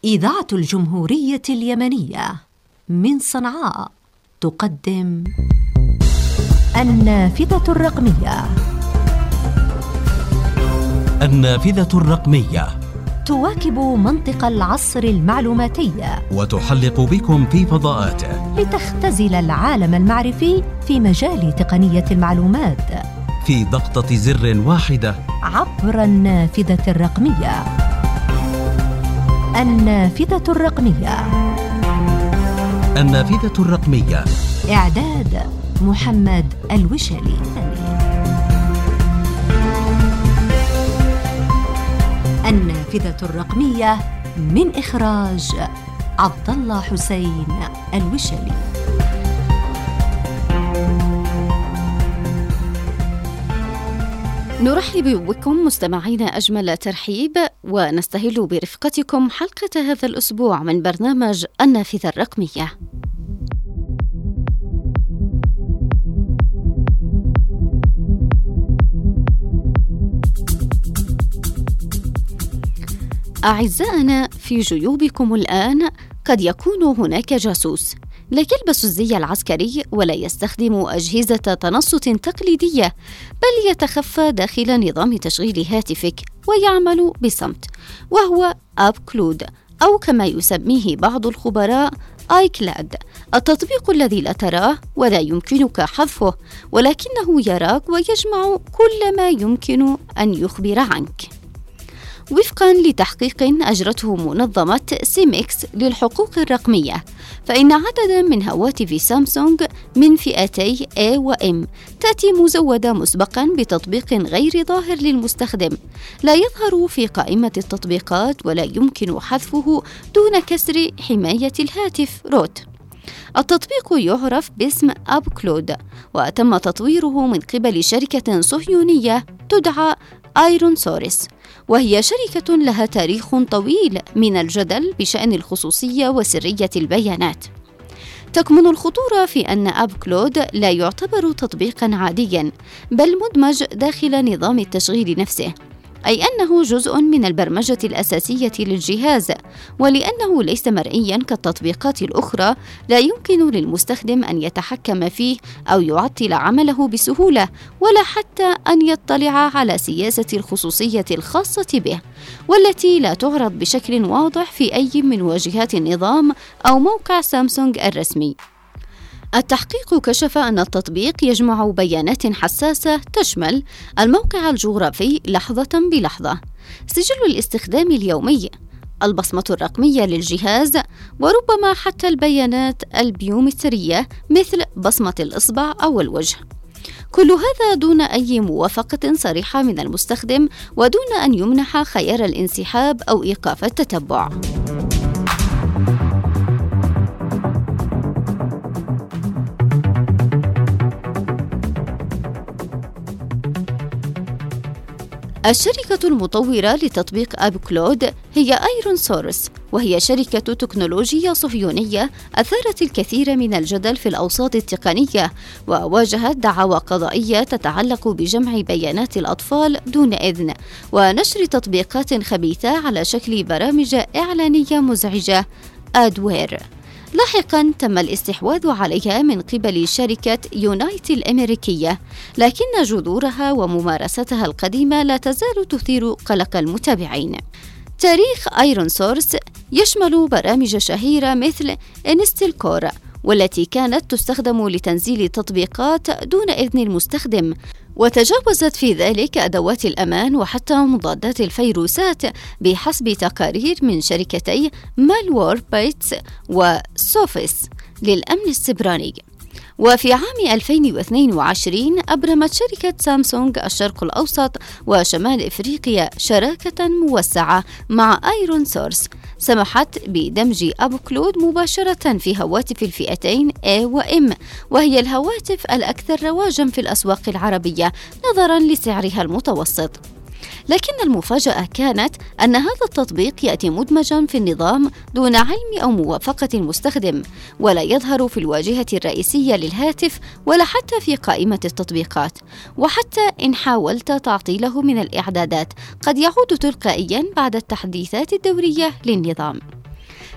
إذاعة الجمهورية اليمنية من صنعاء تقدم النافذة الرقمية. النافذة الرقمية تواكب منطق العصر المعلوماتي وتحلق بكم في فضاءاته لتختزل العالم المعرفي في مجال تقنية المعلومات في ضغطة زر واحدة عبر النافذة الرقمية. النافذة الرقمية. النافذة الرقمية. إعداد محمد الوشلي. النافذة الرقمية من إخراج عبد الله حسين الوشلي. نرحب بكم مستمعينا أجمل ترحيب، ونستهل برفقتكم حلقة هذا الأسبوع من برنامج النافذة الرقمية. أعزائنا، في جيوبكم الآن قد يكون هناك جاسوس لا يلبس الزي العسكري ولا يستخدم أجهزة تنصت تقليدية، بل يتخفى داخل نظام تشغيل هاتفك ويعمل بصمت، وهو آبكلود، أو كما يسميه بعض الخبراء آيكلاد، التطبيق الذي لا تراه ولا يمكنك حذفه، ولكنه يراك ويجمع كل ما يمكن أن يخبر عنك. وفقاً لتحقيق أجرته منظمة سيميكس للحقوق الرقمية، فإن عدداً من هواتف سامسونج من فئتي A و M تأتي مزودة مسبقاً بتطبيق غير ظاهر للمستخدم، لا يظهر في قائمة التطبيقات ولا يمكن حذفه دون كسر حماية الهاتف روت. التطبيق يعرف باسم آبكلود، وتم تطويره من قبل شركة صهيونية تدعى ايرونسورس، وهي شركة لها تاريخ طويل من الجدل بشأن الخصوصية وسرية البيانات. تكمن الخطورة في أن آبكلود لا يعتبر تطبيقاً عادياً، بل مدمج داخل نظام التشغيل نفسه، أي أنه جزء من البرمجة الأساسية للجهاز، ولأنه ليس مرئياً كالتطبيقات الأخرى لا يمكن للمستخدم أن يتحكم فيه أو يعطل عمله بسهولة، ولا حتى أن يطلع على سياسة الخصوصية الخاصة به، والتي لا تعرض بشكل واضح في أي من واجهات النظام أو موقع سامسونج الرسمي. التحقيق كشف أن التطبيق يجمع بيانات حساسة تشمل الموقع الجغرافي لحظة بلحظة، سجل الاستخدام اليومي، البصمة الرقمية للجهاز، وربما حتى البيانات البيومترية مثل بصمة الإصبع أو الوجه. كل هذا دون أي موافقة صريحة من المستخدم، ودون أن يمنح خيار الانسحاب أو إيقاف التتبع. الشركة المطورة لتطبيق آبكلود هي ايرونسورس، وهي شركة تكنولوجيا صهيونية أثارت الكثير من الجدل في الأوساط التقنية، وواجهت دعاوى قضائية تتعلق بجمع بيانات الأطفال دون إذن، ونشر تطبيقات خبيثة على شكل برامج إعلانية مزعجة آدوير. لاحقاً تم الاستحواذ عليها من قبل شركة يونايت الأمريكية، لكن جذورها وممارستها القديمة لا تزال تثير قلق المتابعين. تاريخ ايرونسورس يشمل برامج شهيرة مثل انستيلكور، والتي كانت تستخدم لتنزيل تطبيقات دون إذن المستخدم، وتجاوزت في ذلك أدوات الأمان وحتى مضادات الفيروسات بحسب تقارير من شركتي مالوور بايتس وسوفيس للأمن السيبراني. وفي عام 2022 أبرمت شركة سامسونج الشرق الأوسط وشمال إفريقيا شراكة موسعة مع ايرونسورس سمحت بدمج آبكلود مباشرة في هواتف الفئتين A و M، وهي الهواتف الأكثر رواجاً في الأسواق العربية نظراً لسعرها المتوسط. لكن المفاجأة كانت أن هذا التطبيق يأتي مدمجاً في النظام دون علم أو موافقة المستخدم، ولا يظهر في الواجهة الرئيسية للهاتف ولا حتى في قائمة التطبيقات، وحتى إن حاولت تعطيله من الإعدادات قد يعود تلقائياً بعد التحديثات الدورية للنظام.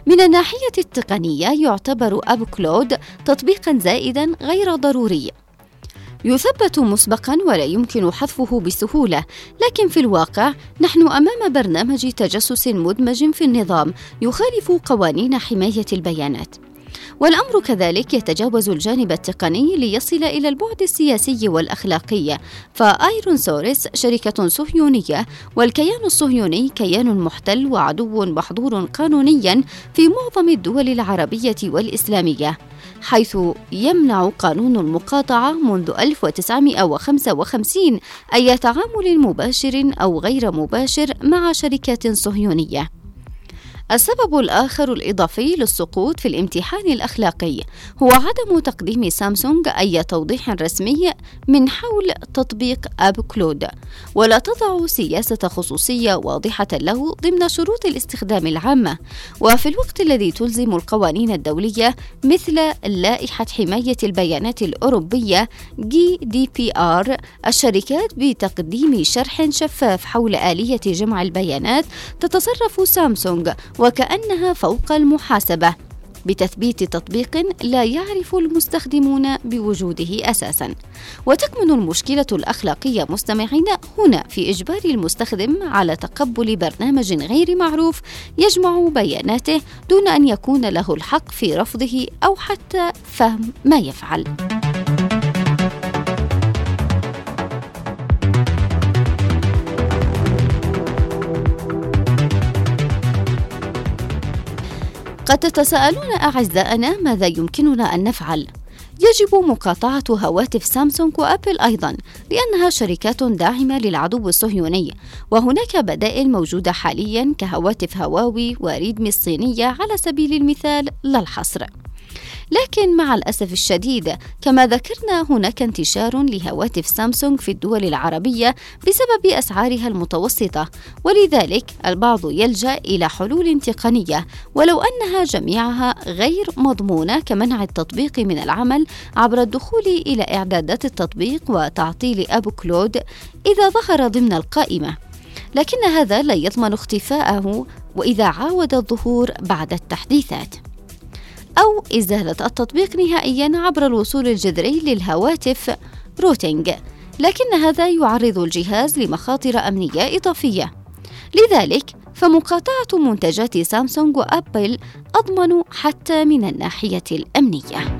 من الناحية التقنية يعتبر أبو كلود تطبيقاً زائداً غير ضروري، يثبت مسبقاً ولا يمكن حذفه بسهولة، لكن في الواقع نحن أمام برنامج تجسس مدمج في النظام يخالف قوانين حماية البيانات. والأمر كذلك يتجاوز الجانب التقني ليصل إلى البعد السياسي والأخلاقي، فآيرون سورس شركة صهيونية، والكيان الصهيوني كيان محتل وعدو محظور قانونياً في معظم الدول العربية والإسلامية، حيث يمنع قانون المقاطعة منذ 1955 أي تعامل مباشر أو غير مباشر مع شركات صهيونية. السبب الآخر الإضافي للسقوط في الامتحان الأخلاقي هو عدم تقديم سامسونج أي توضيح رسمي من حول تطبيق أب كلود، ولا تضع سياسة خصوصية واضحة له ضمن شروط الاستخدام العامة، وفي الوقت الذي تلزم القوانين الدولية مثل لائحة حماية البيانات الأوروبية GDPR الشركات بتقديم شرح شفاف حول آلية جمع البيانات، تتصرف سامسونج وكأنها فوق المحاسبة بتثبيت تطبيق لا يعرف المستخدمون بوجوده أساساً. وتكمن المشكلة الأخلاقية مستمعين هنا في إجبار المستخدم على تقبل برنامج غير معروف يجمع بياناته دون أن يكون له الحق في رفضه أو حتى فهم ما يفعل. قد تتساءلون أعزائنا ماذا يمكننا أن نفعل؟ يجب مقاطعة هواتف سامسونج وأبل أيضاً، لأنها شركات داعمة للعدو الصهيوني، وهناك بدائل موجودة حالياً كهواتف هواوي وريدمي الصينية على سبيل المثال لا الحصر. لكن مع الأسف الشديد كما ذكرنا هناك انتشار لهواتف سامسونج في الدول العربية بسبب أسعارها المتوسطة، ولذلك البعض يلجأ إلى حلول تقنية ولو أنها جميعها غير مضمونة كمنع التطبيق من العمل عبر الدخول إلى إعدادات التطبيق وتعطيل أبو كلود إذا ظهر ضمن القائمة، لكن هذا لا يضمن اختفاءه وإذا عاود الظهور بعد التحديثات، أو إزالة التطبيق نهائياً عبر الوصول الجذري للهواتف روتينج، لكن هذا يعرض الجهاز لمخاطر أمنية إضافية. لذلك فمقاطعة منتجات سامسونج وأبل أضمن حتى من الناحية الأمنية.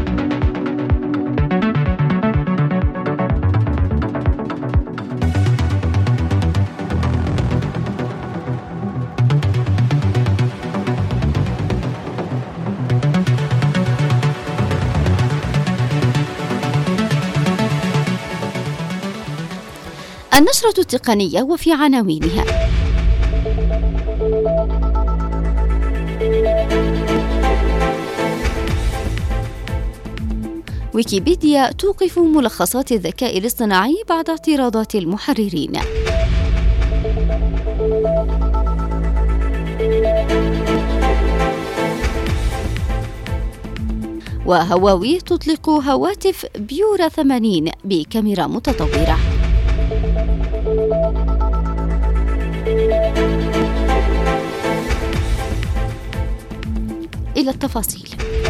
النشرة التقنية وفي عناوينها: ويكيبيديا توقف ملخصات الذكاء الاصطناعي بعد اعتراضات المحررين. وهواوي تطلق هواتف بيورا 80 بكاميرا متطورة. إلى التفاصيل.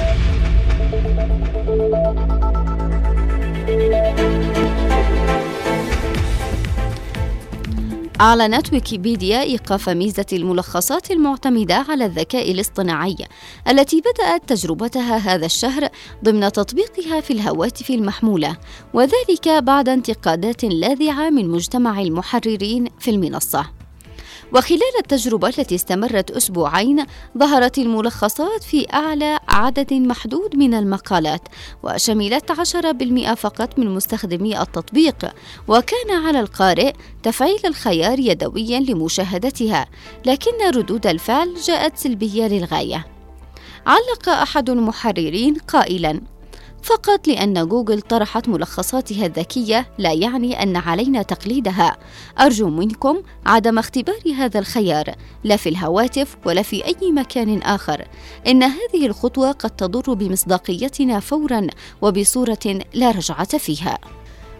أعلنت ويكيبيديا إيقاف ميزة الملخصات المعتمدة على الذكاء الاصطناعي التي بدأت تجربتها هذا الشهر ضمن تطبيقها في الهواتف المحمولة، وذلك بعد انتقادات لاذعة من مجتمع المحررين في المنصة. وخلال التجربة التي استمرت أسبوعين ظهرت الملخصات في أعلى عدد محدود من المقالات، وشملت 10% فقط من مستخدمي التطبيق، وكان على القارئ تفعيل الخيار يدويا لمشاهدتها، لكن ردود الفعل جاءت سلبية للغاية. علق أحد المحررين قائلا: فقط لأن جوجل طرحت ملخصاتها الذكية لا يعني أن علينا تقليدها. أرجو منكم عدم اختبار هذا الخيار لا في الهواتف ولا في أي مكان آخر. إن هذه الخطوة قد تضر بمصداقيتنا فورا وبصورة لا رجعة فيها.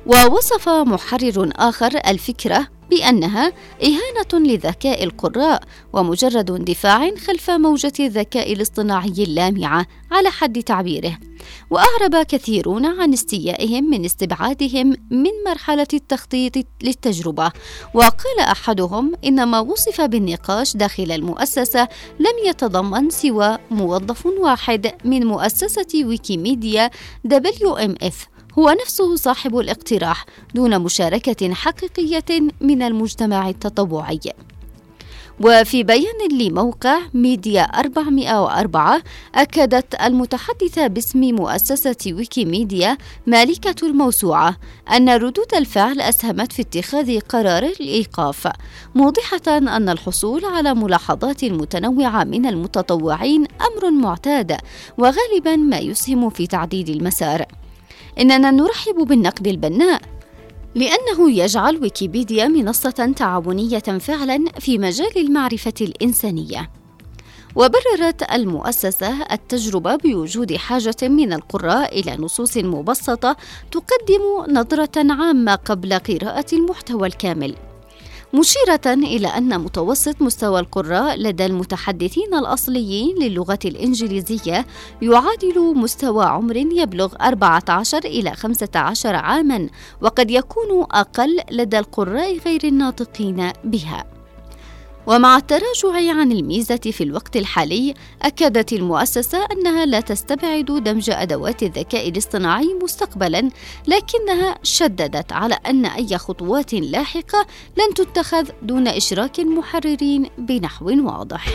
ووصف محرر آخر الفكرة بأنها إهانة لذكاء القراء ومجرد اندفاع خلف موجة الذكاء الاصطناعي اللامعة على حد تعبيره. وأعرب كثيرون عن استيائهم من استبعادهم من مرحلة التخطيط للتجربة، وقال أحدهم إن ما وصف بالنقاش داخل المؤسسة لم يتضمن سوى موظف واحد من مؤسسة ويكيميديا WMF هو نفسه صاحب الاقتراح دون مشاركة حقيقية من المجتمع التطوعي. وفي بيان لموقع ميديا 404 أكدت المتحدثة باسم مؤسسة ويكيميديا مالكة الموسوعة أن ردود الفعل أسهمت في اتخاذ قرار الإيقاف، موضحة أن الحصول على ملاحظات متنوعة من المتطوعين أمر معتاد وغالبا ما يسهم في تعديل المسار. إننا نرحب بالنقد البناء لأنه يجعل ويكيبيديا منصة تعاونية فعلا في مجال المعرفة الإنسانية. وبررت المؤسسة التجربة بوجود حاجة من القراء إلى نصوص مبسطة تقدم نظرة عامة قبل قراءة المحتوى الكامل، مشيرة إلى أن متوسط مستوى القراء لدى المتحدثين الأصليين للغة الإنجليزية يعادل مستوى عمر يبلغ 14 إلى 15 عاماً، وقد يكون أقل لدى القراء غير الناطقين بها. ومع التراجع عن الميزة في الوقت الحالي، أكدت المؤسسة أنها لا تستبعد دمج أدوات الذكاء الاصطناعي مستقبلاً، لكنها شددت على أن أي خطوات لاحقة لن تتخذ دون إشراك محررين بنحو واضح.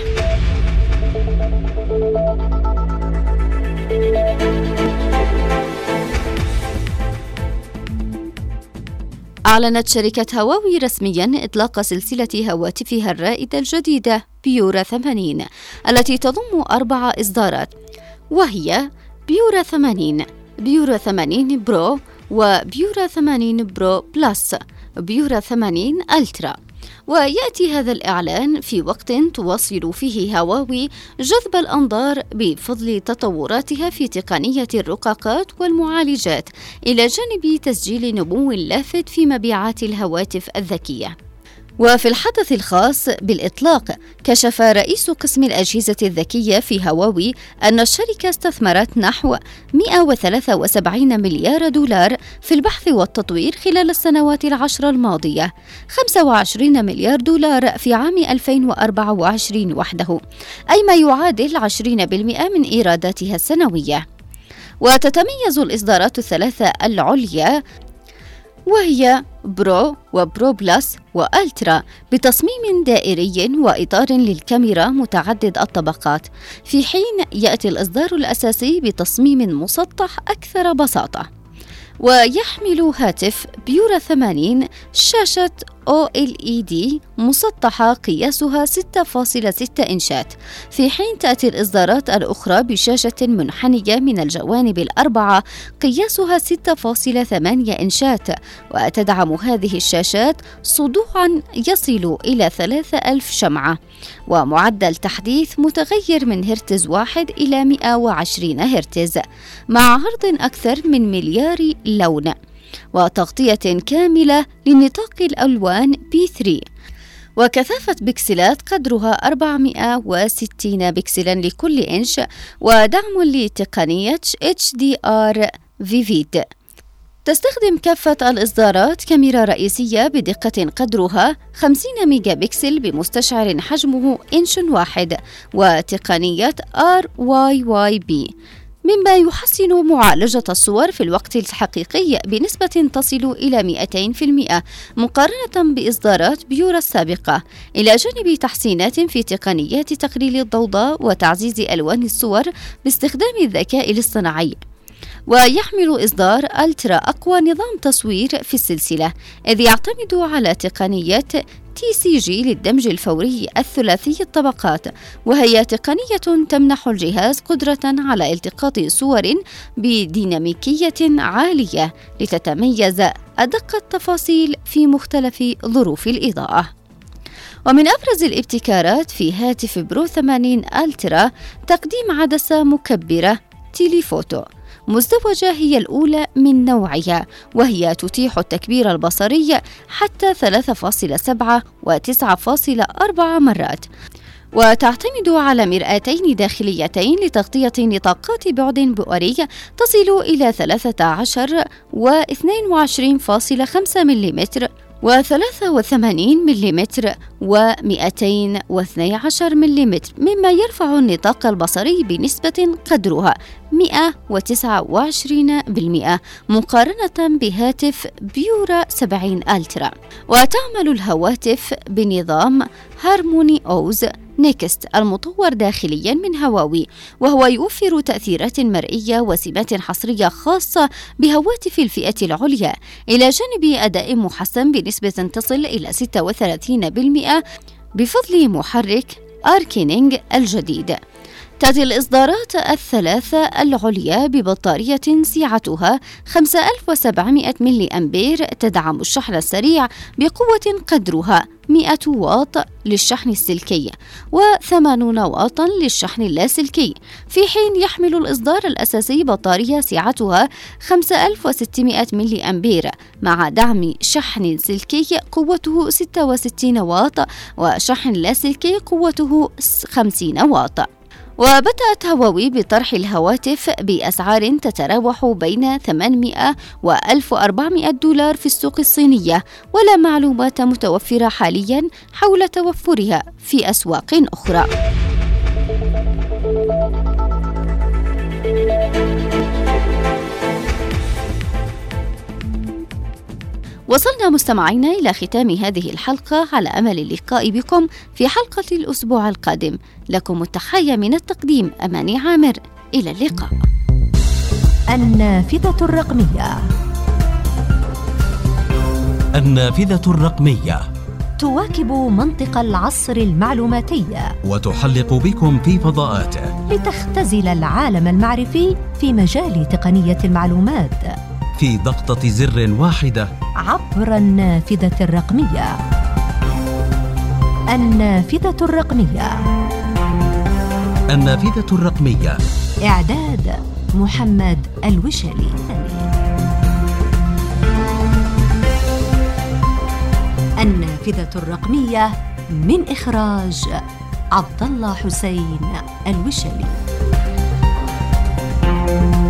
أعلنت شركة هواوي رسمياً إطلاق سلسلة هواتفها الرائدة الجديدة بيورا 80 التي تضم 4 إصدارات، وهي بيورا 80، بيورا 80 برو، وبيورا 80 برو بلس، بيورا 80 ألترا. ويأتي هذا الإعلان في وقت تواصل فيه هواوي جذب الأنظار بفضل تطوراتها في تقنية الرقاقات والمعالجات، إلى جانب تسجيل نمو لافت في مبيعات الهواتف الذكية. وفي الحدث الخاص بالإطلاق، كشف رئيس قسم الأجهزة الذكية في هواوي أن الشركة استثمرت نحو 173 مليار دولار في البحث والتطوير خلال السنوات العشر الماضية، 25 مليار دولار في عام 2024 وحده، أي ما يعادل 20% من إيراداتها السنوية. وتتميز الإصدارات الثلاثة العليا وهي برو وبرو بلس وألترا بتصميم دائري وإطار للكاميرا متعدد الطبقات، في حين يأتي الإصدار الأساسي بتصميم مسطح أكثر بساطة. ويحمل هاتف بيورا 80 شاشة OLED مسطحة قياسها 6.6 إنشات، في حين تأتي الإصدارات الأخرى بشاشة منحنية من الجوانب الأربعة قياسها 6.8 إنشات، وتدعم هذه الشاشات صدوعا يصل إلى 3000 شمعة، ومعدل تحديث متغير من هرتز 1 إلى 120 هرتز، مع عرض أكثر من مليار لون، وتغطية كاملة لنطاق الألوان B3، وكثافة بكسلات قدرها 460 بكسلا لكل إنش، ودعم لتقنية HDR Vivid. تستخدم كافة الإصدارات كاميرا رئيسية بدقة قدرها 50 ميجا بكسل بمستشعر حجمه إنش واحد، وتقنية RYYB، مما يحسن معالجة الصور في الوقت الحقيقي بنسبة تصل إلى 200% مقارنة بإصدارات بيورا السابقة، إلى جانب تحسينات في تقنيات تقليل الضوضاء وتعزيز ألوان الصور باستخدام الذكاء الاصطناعي. ويحمل إصدار ألترا أقوى نظام تصوير في السلسلة، إذ يعتمد على تقنية TCG للدمج الفوري الثلاثي الطبقات، وهي تقنية تمنح الجهاز قدرة على التقاط صور بديناميكية عالية لتتميز أدق التفاصيل في مختلف ظروف الإضاءة. ومن أبرز الابتكارات في هاتف برو 80 ألترا تقديم عدسة مكبرة تيليفوتو مزدوجة هي الأولى من نوعها، وهي تتيح التكبير البصري حتى 3.7 و9.4 مرات، وتعتمد على مرآتين داخليتين لتغطية نطاقات بعد بؤري تصل إلى 13 و22.5 ملم و83 ملم و212 ملم، مما يرفع النطاق البصري بنسبة قدرها 129% مقارنة بهاتف بيورا 70 ألترا. وتعمل الهواتف بنظام هارموني أوز نيكست المطور داخليا من هواوي، وهو يوفر تأثيرات مرئية وسمات حصرية خاصة بهواتف الفئة العليا، إلى جانب أداء محسن بنسبة تصل إلى 36% بفضل محرك آركينينج الجديد. تأتي الإصدارات الثلاثة العليا ببطارية سعتها 5700 ملي أمبير تدعم الشحن السريع بقوة قدرها 100 واط للشحن السلكي و80 واطا للشحن اللاسلكي، في حين يحمل الإصدار الأساسي بطارية سعتها 5600 ملي أمبير مع دعم شحن سلكي قوته 66 واط وشحن لاسلكي قوته 50 واط. وبدأت هواوي بطرح الهواتف بأسعار تتراوح بين 800 و $1400 في السوق الصينية، ولا معلومات متوفرة حاليا حول توفرها في أسواق أخرى. وصلنا مستمعينا إلى ختام هذه الحلقة، على أمل اللقاء بكم في حلقة الأسبوع القادم. لكم التحية من التقديم أماني عامر، إلى اللقاء. النافذة الرقمية. النافذة الرقمية تواكب منطق العصر المعلوماتي وتحلق بكم في فضاءاته لتختزل العالم المعرفي في مجال تقنية المعلومات في ضغطة زر واحدة عبر النافذة الرقمية. النافذة الرقمية. النافذة الرقمية. إعداد محمد الوشلي. النافذة الرقمية من إخراج عبد الله حسين الوشلي.